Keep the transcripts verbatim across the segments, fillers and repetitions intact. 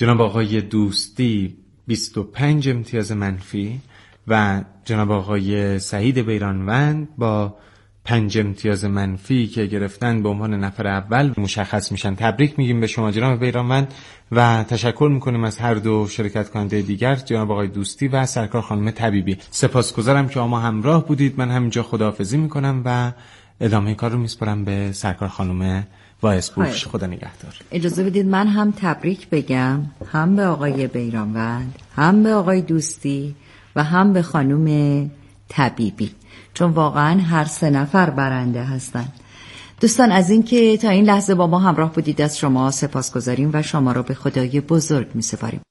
جناب آقای دوستی بیست و پنج امتیاز منفی و جناب آقای سعید بیرانوند با پنج امتیاز منفی که گرفتن به عنوان نفر اول مشخص میشن. تبریک میگیم به شما جناب بیرانوند و تشکر میکنیم از هر دو شرکت کننده دیگر، جناب آقای دوستی و سرکار خانم طبیبی. سپاسگزارم که ما همراه بودید. من همینجا خداحافظی میکنم و ادامه کار رو میسپارم به سرکار خانم وایسپور. خدا نگهدار. اجازه بدید من هم تبریک بگم، هم به آقای بیرانوند، هم به آقای دوستی و هم به خانم طبیبی، چون واقعا هر سه نفر برنده هستن. دوستان از این که تا این لحظه با ما همراه بودید از شما سپاسگزاریم و شما را به خدای بزرگ می‌سپاریم.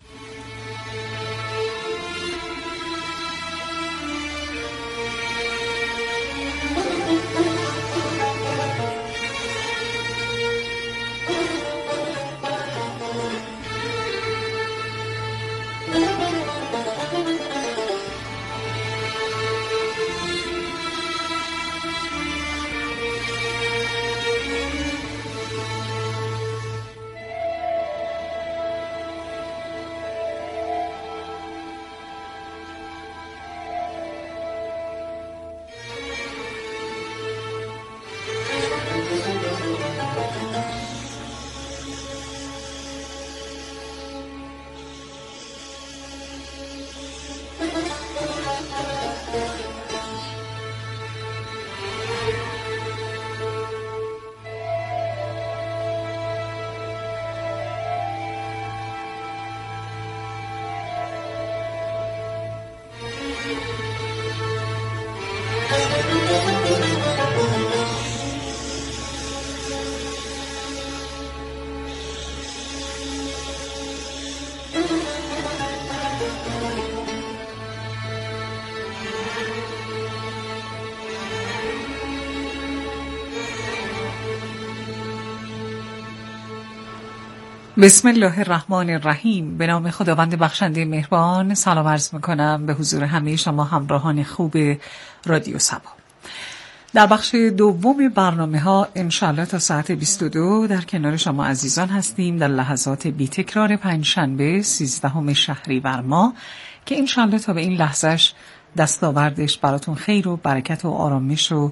بسم الله الرحمن الرحیم. به نام خداوند بخشنده مهربان. سلام عرض میکنم به حضور همه شما همراهان خوب رادیو صبا. در بخش دوم برنامه ها انشالله تا ساعت بیست و دو در کنار شما عزیزان هستیم، در لحظات بی تکرار پنجشنبه سیزدهم شهریور ماه که انشالله تا به این لحظهش دستاوردش براتون خیر و برکت و آرامش و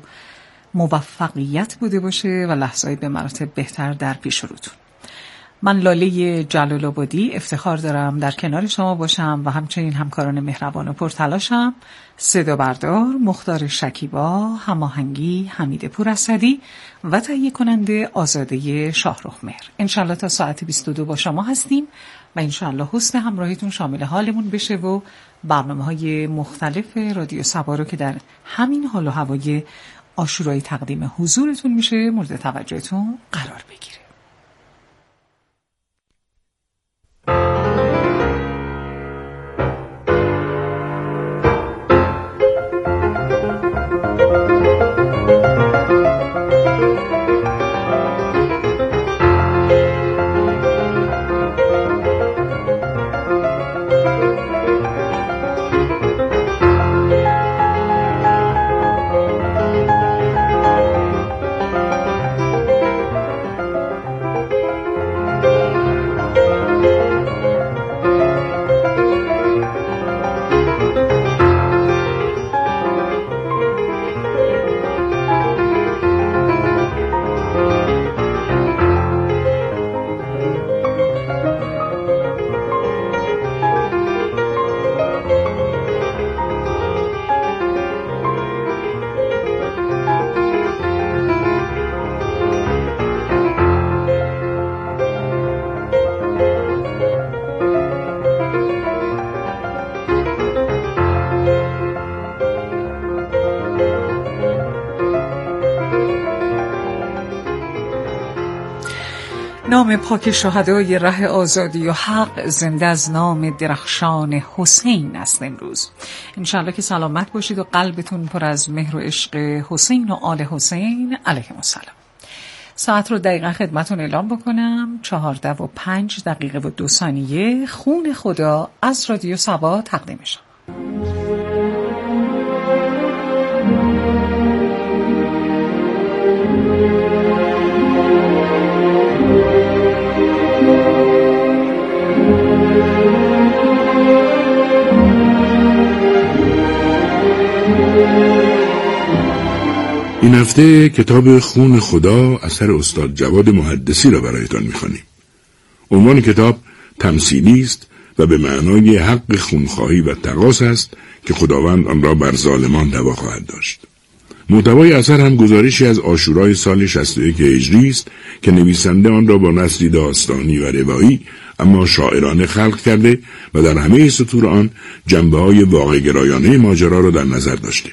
موفقیت بوده باشه و لحظه‌ای به مراتب بهتر در پیش روتون. من لاله جلال آبادی افتخار دارم در کنار شما باشم و همچنین همکاران مهربان و پرتلاشم، صدا بردار مختار شکیبا، هماهنگی حمید پوراسدی و تهیه کننده آزاده شاهرخ مهر. انشالله تا ساعت بیست و دو با شما هستیم و انشالله حسن همراهیتون شامل حالمون بشه و برنامه‌های مختلف رادیو صبا رو که در همین حال و هوای عاشورایی تقدیم حضورتون میشه مورد توجهتون قرار بگیره. نام پاک شهدای ره آزادی و حق زنده از نام درخشان حسین است امروز. انشالله که سلامت باشید و قلبتون پر از مهر و عشق حسین و آل حسین علیهم السلام. ساعت رو دقیقا خدمتون اعلام بکنم، چهارده و پنج دقیقه و دو ثانیه. خون خدا از رادیو صبا تقدیم شد. هفته کتاب خون خدا اثر استاد جواد محدثی را برایتان می‌خوانیم. عنوان کتاب تمثیلی است و به معنای حق خونخواهی و تقاص است که خداوند آن را بر ظالمان دوا خواهد داشت. محتوای اثر هم گزارشی از عاشورای سال شصت و یک هجری است که نویسنده آن را با نثری داستانی و روایی اما شاعرانه خلق کرده و در همه سطور آن جنبه‌های واقع‌گرایانه ماجرا را در نظر داشته.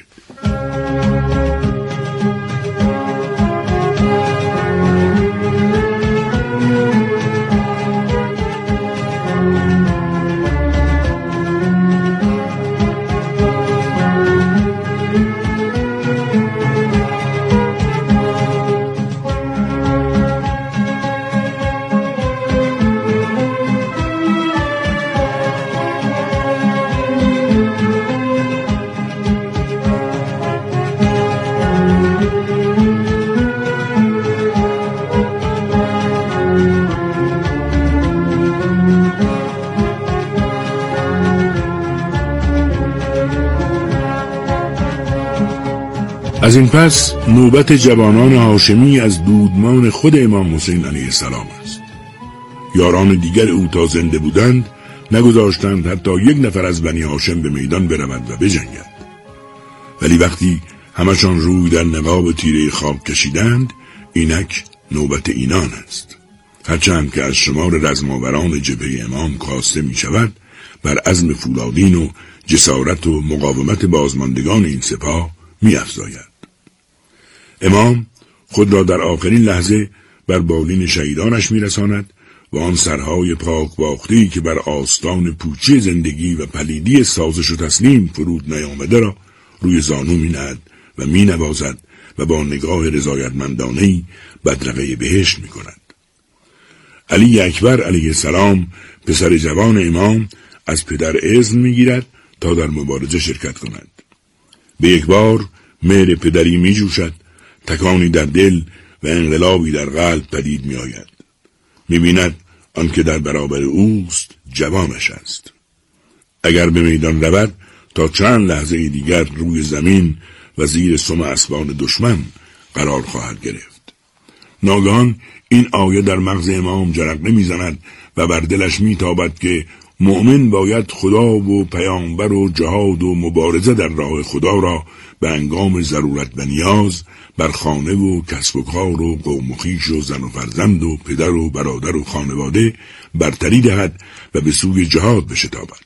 از این پس نوبت جوانان هاشمی از دودمان خود امام حسین علیه السلام است. یاران دیگر او تا زنده بودند نگذاشتند حتی یک نفر از بنی هاشم به میدان برود و بجنگد. ولی وقتی همشان روی در نقاب تیره خواب کشیدند، اینک نوبت اینان است. هرچند که از شمار رزماوران جبهه امام کاسته می شود، بر عزم فولادین و جسارت و مقاومت بازماندگان این سپاه می افزاید. امام خود را در آخرین لحظه بر بالین شهیدانش می رساند و آن سرهای پاک باخته‌ای که بر آستان پوچی زندگی و پلیدی سازش و تسلیم فرود نیامده را روی زانو می نهد و می نوازد و با نگاه رضایتمندانه‌ای بدرقه بهشت می کند. علی اکبر علیه السلام پسر جوان امام از پدر اذن می گیرد تا در مبارزه شرکت کند. به یک بار مهر پدری می جوشد، تکانی در دل و انقلابی در قلب پدید می آید. می بیند آنکه در برابر اوست جوانش است. اگر به میدان رود تا چند لحظه دیگر روی زمین و زیر سم اسبان دشمن قرار خواهد گرفت. ناگهان این آیه در مغز امام جرقه می زند و بر دلش می تابد که مؤمن باید خدا و پیامبر و جهاد و مبارزه در راه خدا را به انگام ضرورت و نیاز بر خانه و کسب و کار و قوم و خویش و زن و فرزند و پدر و برادر و خانواده برتری دهد و به سوی جهاد بشتابد.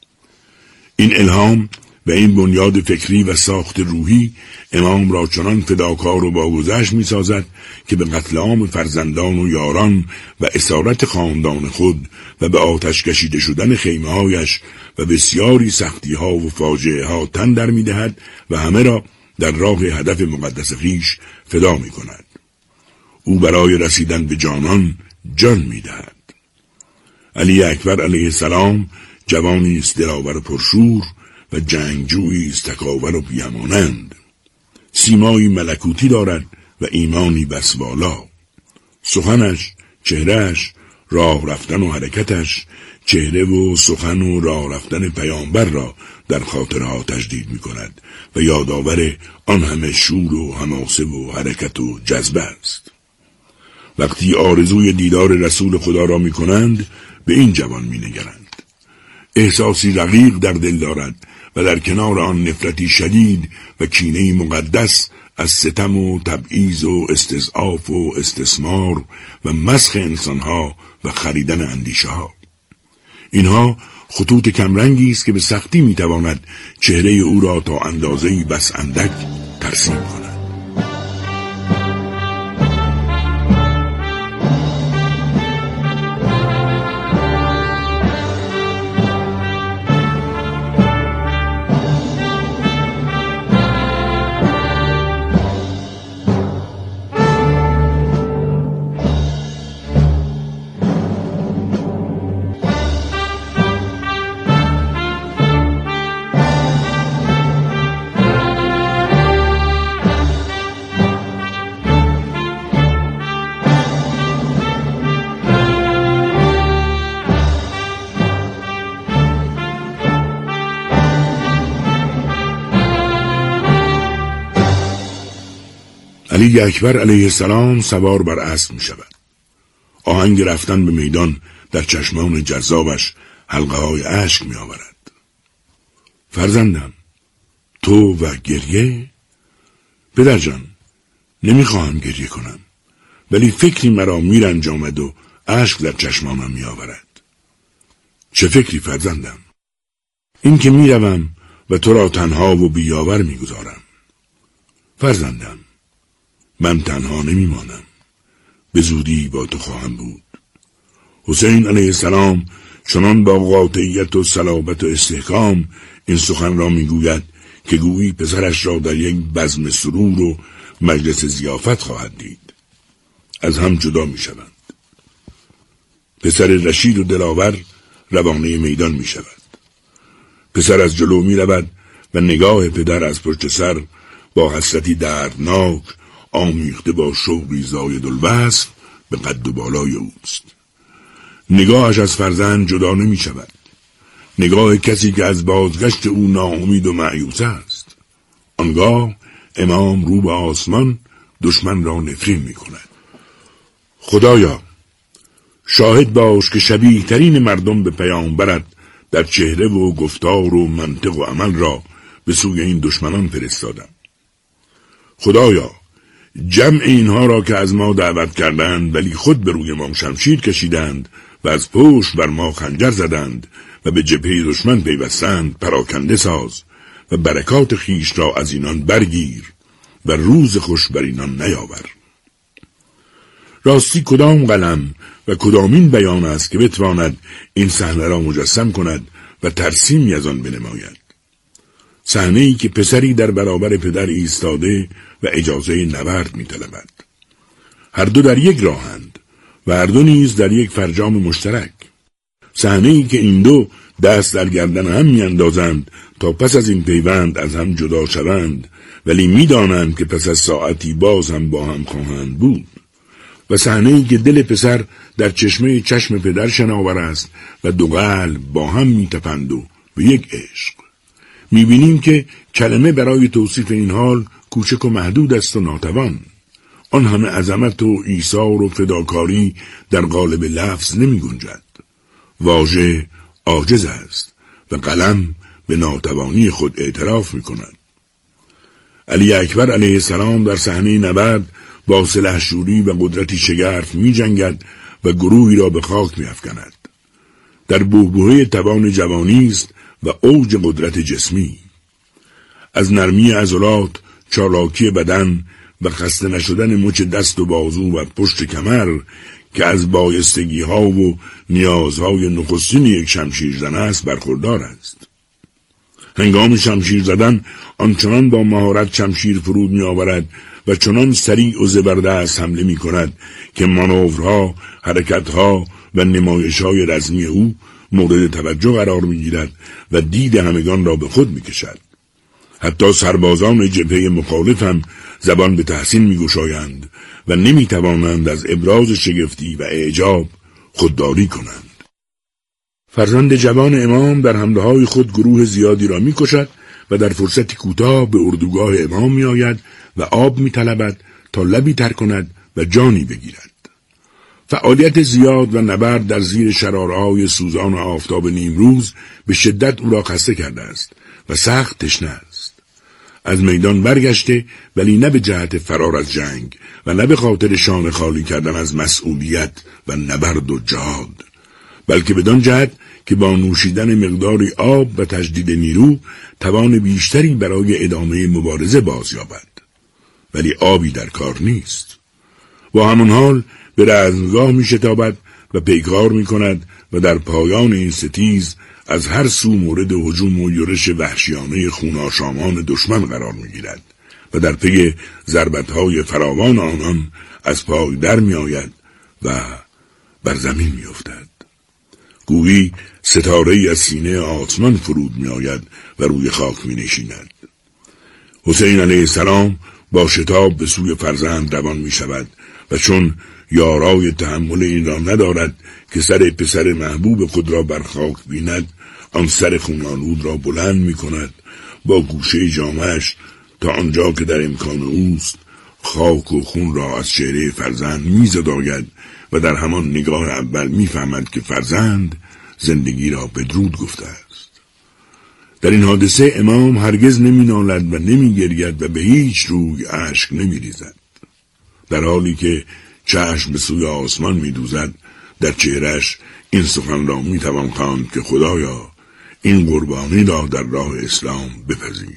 این الهام و این بنیاد فکری و ساخت روحی امام را چنان فداکار و باگذشت می سازد که به قتل عام فرزندان و یاران و اسارت خاندان خود و به آتش کشیده شدن خیمه هایش و بسیاری سختی ها و فاجعه ها تن در می دهد و همه را در راه هدف مقدس خویش فدا می کند. او برای رسیدن به جانان جان می دهد. علی اکبر علیه السلام جوانی است دلاور و پرشور و جنگجویی است تکاور و بی‌امانند. سیمایی ملکوتی دارد و ایمانی بس بالا. سخنش، چهرهش، راه رفتن و حرکتش، چهره و سخن و راه رفتن پیامبر را در خاطرها تجدید می کند و یادآور آن همه شور و حماسه و حرکت و جذبه است. وقتی آرزوی دیدار رسول خدا را می کنند به این جوان می نگرند. احساسی رقیق در دل دارد و در کنار آن نفرتی شدید و کینه‌ای مقدس از ستم و تبعیض و استضعاف و استثمار و مسخ انسانها و خریدن اندیشه ها. اینها خطوط کمرنگی است که به سختی میتواند چهره او را تا اندازه‌ای بس اندک ترسیم کند. علی اکبر علیه السلام سوار بر اسب می شود. آهنگ رفتن به میدان در چشمان جذابش حلقه های اشک می آورد. فرزندم، تو و گریه؟ پدر جان، نمی خواهم گریه کنم، ولی فکری مرا می رنجامد و اشک در چشمانم می آورد. چه فکری فرزندم؟ این که می روم و تو را تنها و بیاور می گذارم. فرزندم، من تنها نمی مانم، به زودی با تو خواهم بود. حسین علیه السلام چنان با قاطعیت و صلابت و استحکام این سخن را می گوید که گویی پسرش را در یک بزم سرور و مجلس ضیافت خواهد دید. از هم جدا می شوند. پسر رشید و دلاور روانه میدان می شود. پسر از جلو می رود و نگاه پدر از پشت سر با حسرتی دردناک آمیخته با شوقی زاید الوصف به قد و بالای اوست. نگاهش از فرزند جدا نمی شود. نگاه کسی که از بازگشت او ناامید و مایوس است. آنگاه امام رو به آسمان دشمن را نفرین می کند. خدایا، شاهد باش که شبیه ترین مردم به پیامبرت در چهره و گفتار و منطق و عمل را به سوی این دشمنان فرستادم. خدایا، جمع اینها را که از ما دعوت کردند ولی خود به روی ما شمشیر کشیدند و از پشت بر ما خنجر زدند و به جبهه دشمن پیوستند پراکنده ساز و برکات خیش را از اینان برگیر و روز خوش بر اینان نیاور. راستی کدام قلم و کدامین بیان است که بتواند این صحنه را مجسم کند و ترسیمی از آن بنماید؟ صحنه‌ای که پسری در برابر پدر ایستاده و اجازه نبرد می‌طلبد. هر دو در یک راهند و هر دو نیز در یک فرجام مشترک. صحنه‌ای که این دو دست در گردن هم می‌اندازند تا پس از این پیوند از هم جدا شوند، ولی می‌دانند که پس از ساعتی باز هم با هم خواهند بود. و صحنه‌ای که دل پسر در چشمه چشم پدر شناور است و دو قلب با هم می‌تپند و به یک عشق. می‌بینیم که کلمه برای توصیف این حال کوچک و محدود است و ناتوان. آن همه عظمت و ایثار و فداکاری در قالب لفظ نمی‌گنجد. واژه عاجز است و قلم به ناتوانی خود اعتراف می‌کند. علی اکبر علیه السلام در صحنه نبرد با سلحشوری و قدرتی شگرف می جنگد و گروهی را به خاک می افکند. در بحبوحه توان جوانی است و اوج قدرت جسمی. از نرمی عضلات، چالاکی بدن و خسته نشدن مچ دست و بازو و پشت کمر که از بایستگی ها و نیازهای نخستین یک شمشیر زن است برخوردار است. هنگام شمشیر زدن آنچنان با مهارت شمشیر فرود می آورد و چنان سریع و زبردست حمله می کند که مانورها، حرکتها و نمایشهای رزمی او مورد توجه قرار می گیرد و دید همگان را به خود می کشد. حتی سربازان جبهه مخالف هم زبان به تحسین می گشایند و نمی توانند از ابراز شگفتی و اعجاب خودداری کنند. فرزند جوان امام در حمله های خود گروه زیادی را می کشد و در فرصتی کوتاه به اردوگاه امام می آید و آب می طلبد تا لبی تر کند و جانی بگیرد. فعالیت زیاد و نبرد در زیر شراره‌های سوزان آفتاب نیمروز به شدت او را خسته کرده است و سخت تشنه است. از میدان برگشته، ولی نه به جهت فرار از جنگ و نه به خاطر شانه خالی کردن از مسئولیت و نبرد و جهاد، بلکه بدان جهت که با نوشیدن مقداری آب و تجدید نیرو توان بیشتری برای ادامه مبارزه باز یابد. ولی آبی در کار نیست. با همان حال به رزمگاه می شتابد و پیکار می کند و در پایان این ستیز از هر سو مورد هجوم و یورش وحشیانه خوناشامان دشمن قرار می گیرد و در پی ضربت‌های فراوان آنان از پای در می آید و بر زمین می افتد. گویی ستاره‌ای از سینه آسمان فرود می آید و روی خاک می نشیند. حسین علیه السلام با شتاب به سوی فرزند روان می شود و چون یارای تحمل این را ندارد که سر پسر محبوب خود را بر خاک بیند، آن سر خون‌آلود را بلند می کند، با گوشه جامه‌اش تا آنجا که در امکان اوست خاک و خون را از چهره فرزند میزداید و در همان نگاه اول میفهمد که فرزند زندگی را بدرود گفته است. در این حادثه امام هرگز نمی نالد و نمی گرید و به هیچ روی اشک نمی ریزد. در حالی که چشم به سوی آسمان می دوزد، در چهرهش این سخن را می توان خواند که خدایا این قربانی را در راه اسلام بپذیر.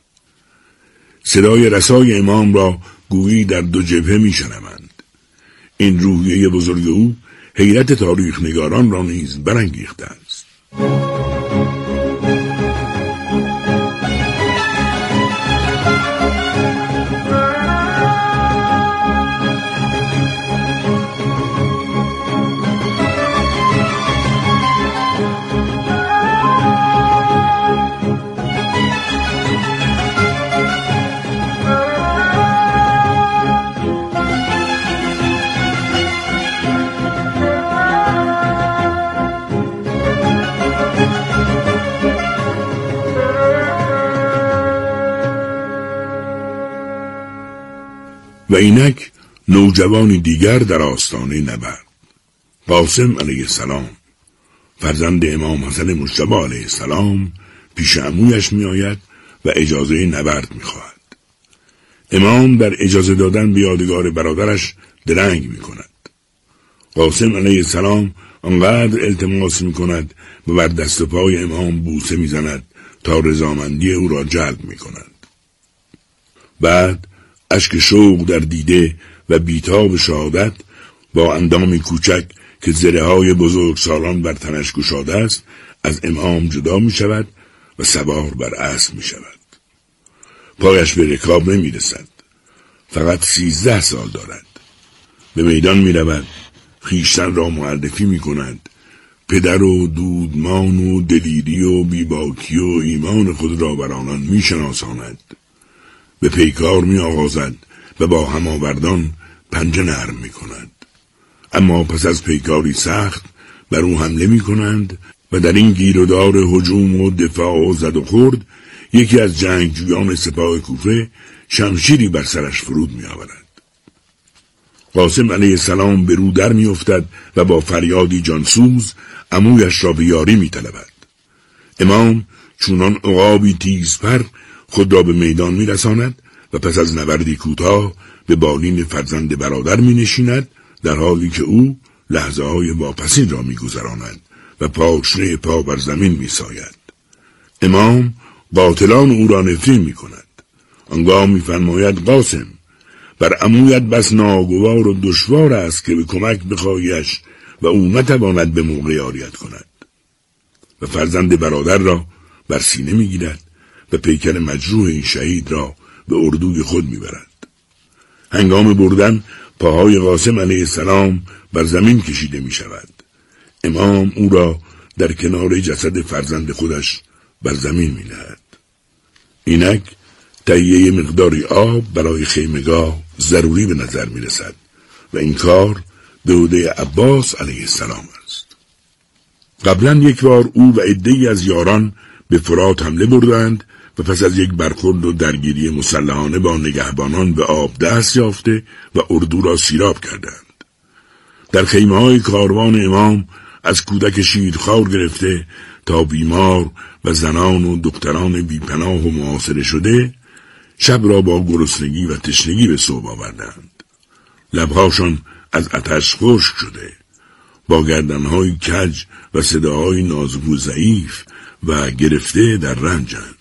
صدای رسای امام را گویی در دو جبهه می شنوند. این روحیه بزرگ او حیرت تاریخ نگاران را نیز برانگیخته است. و اینک نوجوانی دیگر در آستانه نبرد. قاسم علیه السلام فرزند امام حسن مجتبی علیه السلام پیش عمویش می آید و اجازه نبرد می خواهد. امام در اجازه دادن به یادگار برادرش درنگ می کند. قاسم علیه السلام آنقدر التماس می کند و بر دست و پای امام بوسه می زند تا رضامندی او را جلب می کند. بعد اشک شوق در دیده و بیتاب شهادت با اندامی کوچک که زره های بزرگ سالان بر تنش گشاده است از امام جدا می شود و سوار بر اسب می شود. پایش به رکاب نمی رسد. فقط سیزده سال دارد. به میدان می رود. خویشتن را معرفی می کند. پدر و دودمان و دلیری و بیباکی و ایمان خود را بر آنان می شناساند. به پیکار می آغازد و با هماوردان پنجه نرم می کند. اما پس از پیکاری سخت بر او حمله می کنند و در این گیرودار هجوم و دفاع و زد و خورد یکی از جنگجویان سپاه کوفه شمشیری بر سرش فرود می آورد. قاسم علیه السلام به رو در می افتد و با فریادی جانسوز عمویش را به یاری می طلبد. امام چونان عقابی تیزپر خود را به میدان می رساند و پس از نبردی کوتاه به بالین فرزند برادر می نشیند، در حالی که او لحظه های واپسین را می گذراند و پاشنه پا بر زمین می ساید. امام قاتلان او را نفرین می کند. آنگاه می فرماید قاسم بر عمویت بس ناگوار و دشوار است که به کمک بخواهیش و او نتواند به موقع یاریت کند. و فرزند برادر را بر سینه می گیرد و پیکر مجروح این شهید را به اردوی خود می برد. هنگام بردن پاهای قاسم علیه السلام بر زمین کشیده می شود. امام او را در کنار جسد فرزند خودش بر زمین می نهد. اینک تهیه مقداری آب برای خیمگاه ضروری به نظر می رسد و این کار به عهده عباس علیه السلام است. قبلا یک بار او و عده‌ای از یاران به فرات حمله بردند و پس از یک برخورد و درگیری مسلحانه با نگهبانان به آب دست یافته و اردو را سیراب کردند. در خیمه های کاروان امام از کودک شیرخوار گرفته تا بیمار و زنان و دختران بیپناه و محاصره شده شب را با گرسنگی و تشنگی به صبح آوردند. لبهاشان از آتش خشک شده، با گردنهای کج و صداهای نازک و ضعیف و گرفته در رنجند.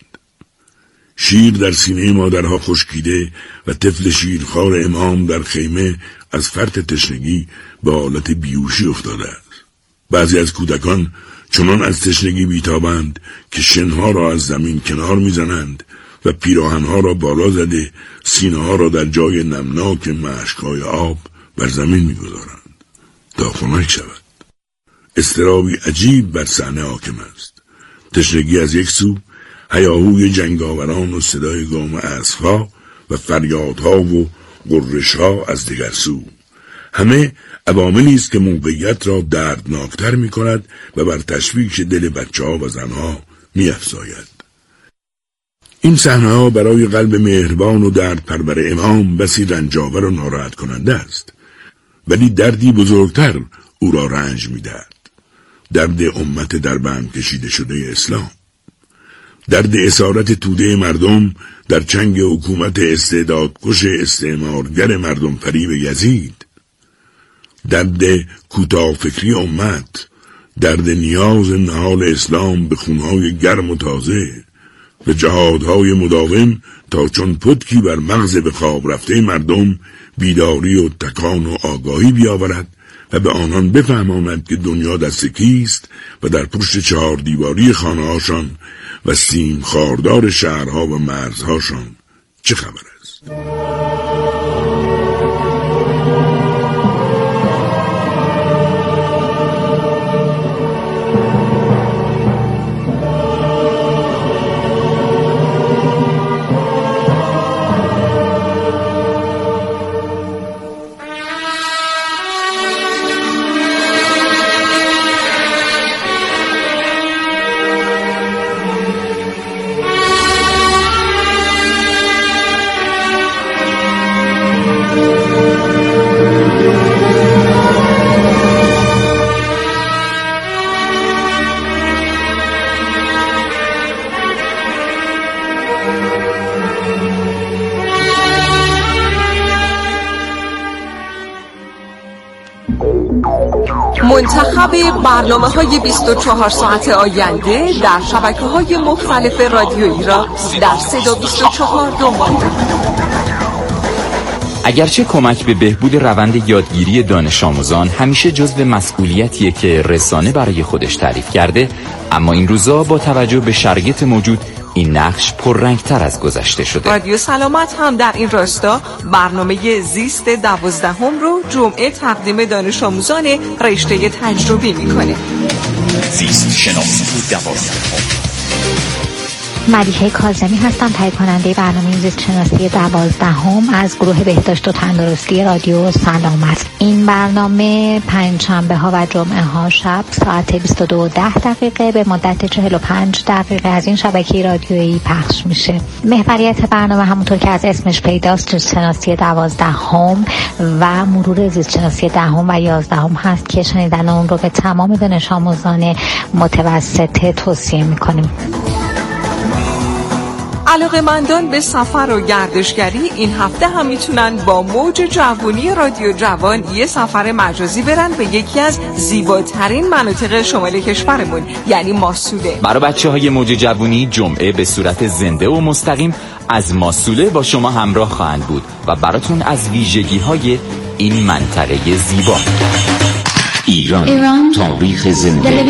شیر در سینه مادرها خشکیده و طفل شیرخوار امام در خیمه از فرط تشنگی به حالت بیهوشی افتاده است. بعضی از کودکان چنان از تشنگی بیتابند که شنها را از زمین کنار میزنند و پیراهنها را بالا زده سینه ها را در جای نمناک مشکهای آب بر زمین میگذارند تا خنک شود. اضطرابی عجیب بر صحنه حاکم است. تشنگی از یک سو، هیاهوی جنگاوران و صدای گام اسب‌ها و فریادها و غرش‌ها از دیگر سو، همه عواملی است که موقعیت را دردناکتر می کند و بر تشویش دل بچه‌ها و زنها می افزاید. این صحنه‌ها برای قلب مهربان و درد پرور امام بسی رنجاور و ناراحت کننده است، ولی دردی بزرگتر او را رنج می‌دهد. درد امت در بند کشیده شده اسلام، درد اسارت توده مردم در چنگ حکومت استعدادکش استعمارگر مردم فریب یزید، درد کوتاه فکری امت، درد نیاز نهال اسلام به خونهای گرم و تازه، به جهادهای مداوم تا چون پتکی بر مغز به خواب رفته مردم بیداری و تکان و آگاهی بیاورد و به آنان بفهماند که دنیا دست کیست و در پشت چهار دیواری خانه‌هاشان و سیم خاردار شهرها و مرزهاشان چه خبر است. منتخب برنامه‌های بیست و چهار ساعت آینده در شبکه‌های مختلف رادیویی را در صدا بیست و چهار دنبال کنید. اگرچه کمک به بهبود روند یادگیری دانش آموزان همیشه جزو مسئولیتیه که رسانه برای خودش تعریف کرده، اما این روزا با توجه به شرایط موجود این نقش پررنگتر از گذشته شده. رادیو سلامت هم در این راستا برنامه زیست دوازدهم رو جمعه تقدیم دانش آموزان رشته تجربی میکنه. زیست شناسی دوازدهم. ملیحه کاظمی هستم، تهیه کننده برنامه زیست شناسی دوازدهم از گروه بهداشت و تندرستی رادیو سلامت. این برنامه پنجشنبه ها و جمعه ها شب ساعت بیست و دو و ده دقیقه به مدت چهل و پنج دقیقه از این شبکه رادیویی پخش میشه. محوریت برنامه همونطور که از اسمش پیداست زیست شناسی دوازدهم و مرور زیست شناسی دهم و یازدهم هست که شنیدن اون رو به تمام دانش آموزان متوسطه توصیه میکنیم. علاقه‌مندان به سفر و گردشگری این هفته هم میتونن با موج جوونی رادیو جوان یه سفر مجازی برن به یکی از زیباترین مناطق شمال کشورمون، یعنی ماسوله. برای بچه‌های موج جوونی جمعه به صورت زنده و مستقیم از ماسوله با شما همراه خواهند بود و براتون از ویژگی‌های این منطقه زیبا ایران, ایران تاریخ زنده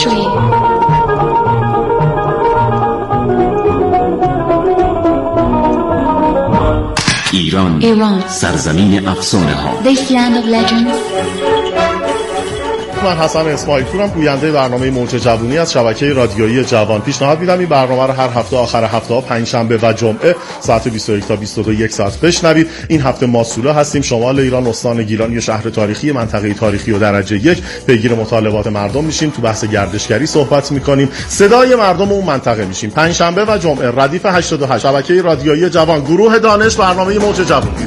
ایران, ایران سرزمین افسانه ها. This land of legends. من حسن اسماعیل پورم، گوینده برنامه موج جوونی از شبکه رادیویی جوان. پیشنهاد میدم این برنامه رو هر هفته آخر هفته ها پنجشنبه و جمعه ساعت بیست و یک تا بیست و دو یک ساعت بشنوید. این هفته ماسوله هستیم، شمال ایران، استان گیلان، یه شهر تاریخی منطقه تاریخی و درجه یک. پیگیر مطالبات مردم میشیم، تو بحث گردشگری صحبت میکنیم، صدای مردم اون منطقه میشیم. پنجشنبه و جمعه ردیف هشتاد و هشت شبکه رادیویی جوان، گروه دانش، برنامه موج جوونی.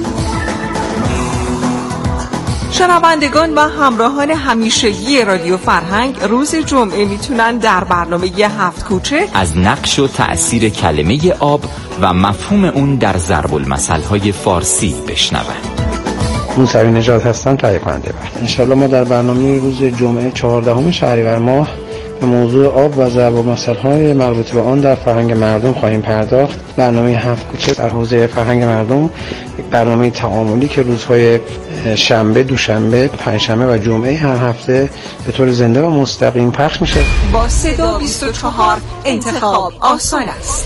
شنوندگان و همراهان همیشگی رادیو فرهنگ روز جمعه میتونن در برنامه هفت کوچه از نقش و تأثیر کلمه آب و مفهوم اون در ضرب المثل‌های فارسی بشنون. موسوی نژاد هستم، تهیه کننده برنامه. انشالله ما در برنامه روز جمعه چهاردهم شهریور ماه به موضوع آب و ضرب المثل‌های مربوط به آن در فرهنگ مردم خواهیم پرداخت. برنامه هفت کوچه در حوزه فرهنگ مردم، یک برنامه تعاملی که روزهای شنبه، دوشنبه، پنجشنبه و جمعه هر هفته به طور زنده و مستقیم پخش میشه. با صدا بیست و چهار انتخاب آسان است.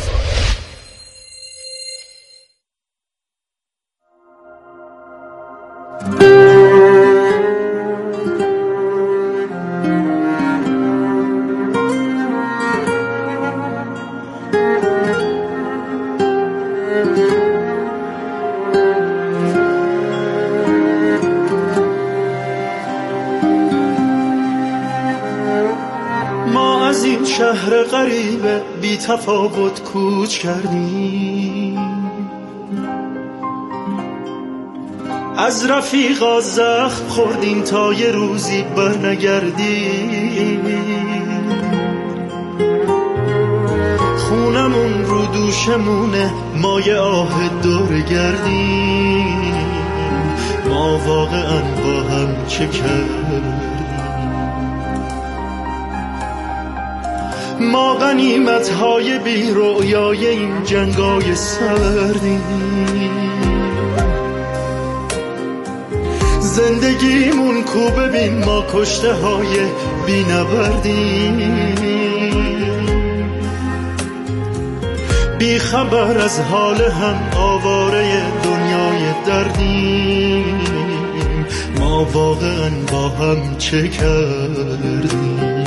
شهر غریب بی تفاوت کوچ کردیم، از رفیقا زخم خوردیم تا یه روزی برنگردیم. خونمون رو دوشمونه، ما یه آه دور گردیم. ما واقعا با هم چه کردیم؟ ما غنیمت های بی رؤیای این جنگای سردیم. زندگیمون کو ببین، ما کشته های بی نبردیم. بی خبر از حال هم، آواره دنیای دردیم. ما واقعا با هم چه کردیم؟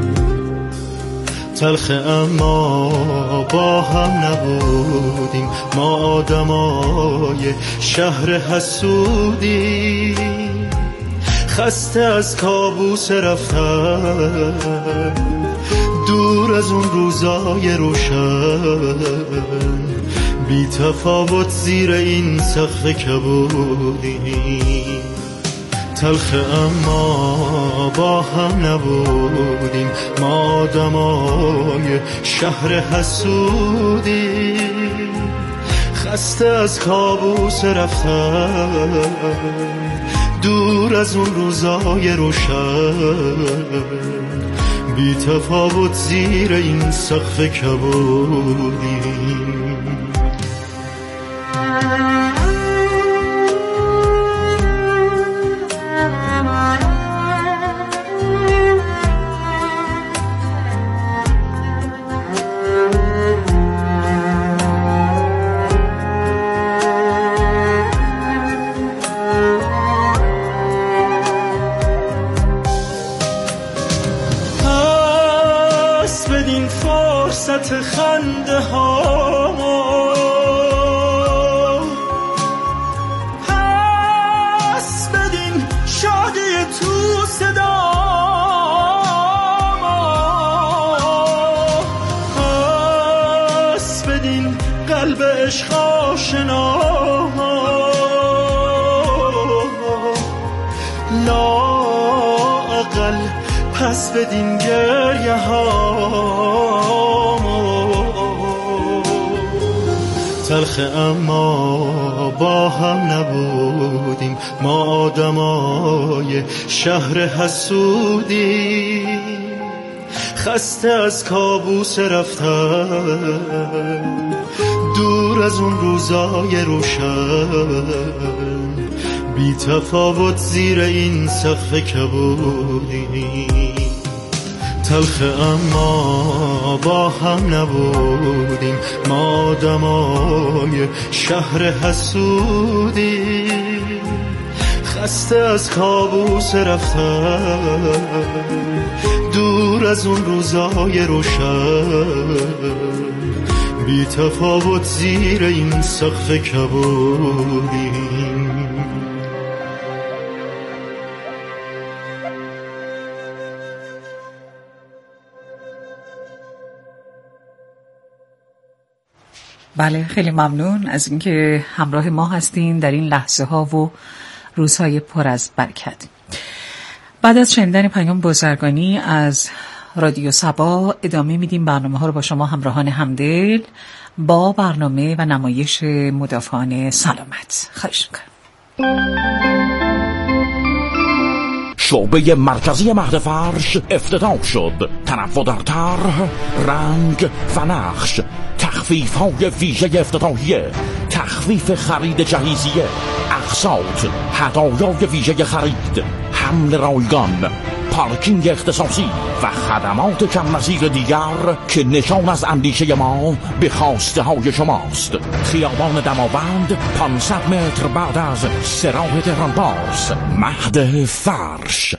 تلخ اما با هم نبودیم، ما آدمای شهر حسودیم. خسته از کابوس رفتن، دور از اون روزای روشن. بی تفاوت زیر این سقف کبودیم. تلخ اما با هم نبودیم، ما آدمای شهر حسودیم. خسته از کابوس رفتن، دور از اون روزای روشن. بی تفاوت زیر این سقف کبودیم. خنده ها پس بدین، شادی تو صدا پس بدین، قلب عشق آشنا لااقل پس بدین گریه ها. تلخ اما با هم نبودیم، ما آدمای شهر حسودیم. خسته از کابوس رفتن، دور از اون روزای روشن. بی تفاوت زیر این سقف کبودیم. تلخ اما با هم نبودیم، ما آدمای شهر حسودیم. خسته از کابوس رفتن، دور از اون روزای روشن. بی تفاوت زیر این سقف کبودیم. بله، خیلی ممنون از اینکه همراه ما هستین در این لحظه ها و روزهای پر از برکت. بعد از شنیدن پیام بازرگانی از رادیو صبا ادامه میدیم برنامه ها رو با شما همراهان همدل با برنامه و نمایش مدافعان سلامت. خواهش میکنم. شعبه مرکزی مهد فرش افتتاح شد. تنوع در طرح، رنگ و نقش، تخفیف های ویژه افتتاحیه، تخفیف خرید جهیزیه، اقساط، هدایای ویژه خرید، حمل رایگان، پارکینگ اختصاصی و خدمات کم نظیر دیگر که نشان از اندیشه ما به خواسته های شماست. خیابان دماوند، پانصد متر بعد از سراح تهران پارس، مهد فرش.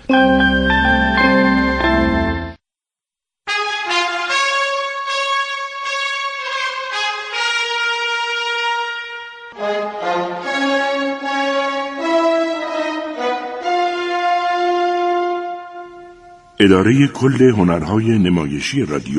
اداره کل هنرهای نمایشی رادیو